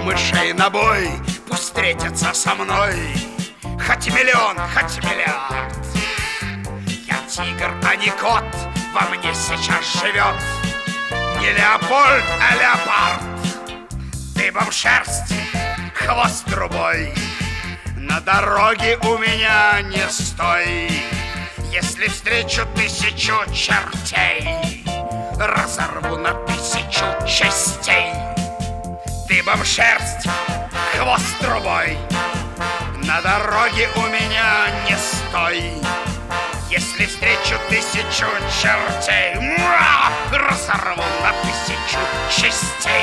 мышей на бой, пусть встретятся со мной. Хоть миллион, хоть миллиард. Я тигр, а не кот, во мне сейчас живет. Не Леопольд, а леопард. Дыбом шерсть, хвост трубой. На дороге у меня не стой. Если встречу 1000 чертей, разорву на 1000 частей. Дыбом шерсть, хвост трубой. На дороге у меня не стой. Если встречу 1000 чертей, разорву на 1000 частей.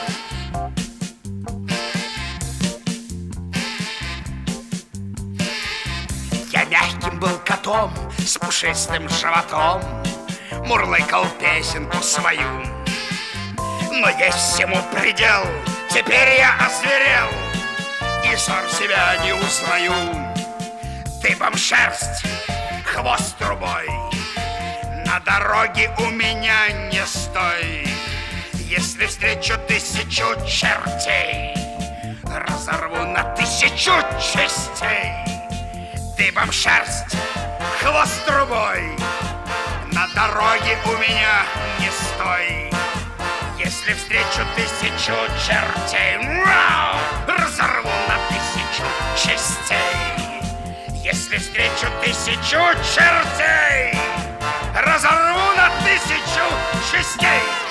Я мягким был котом с пушистым животом, мурлыкал песенку свою. Но есть всему предел, теперь я озверел и сам себя не узнаю. Дыбом шерсть, хвост трубой. На дороге у меня не стой. Если встречу 1000 чертей, разорву на 1000 частей. Дыбом шерсть, хвост трубой. На дороге у меня не стой. Если встречу 1000 чертей, разорву на 1000 частей. Если встречу 1000 чертей, разорву на 1000 частей.